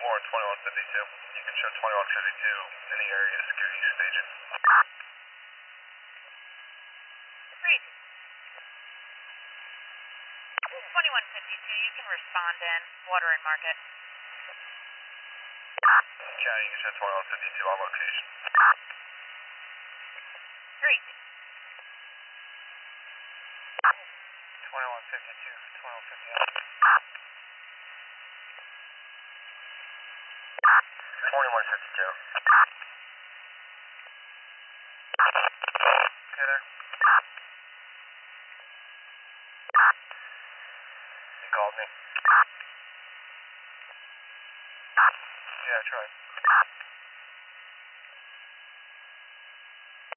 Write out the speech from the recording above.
4 and 2152. You can show 2152 in the area security station. Great. 2152, you can respond in Water and Market. County, you can show 2152 on location. Great. 2152, 2152. 2152. Okay there. You called me. Yeah, I tried.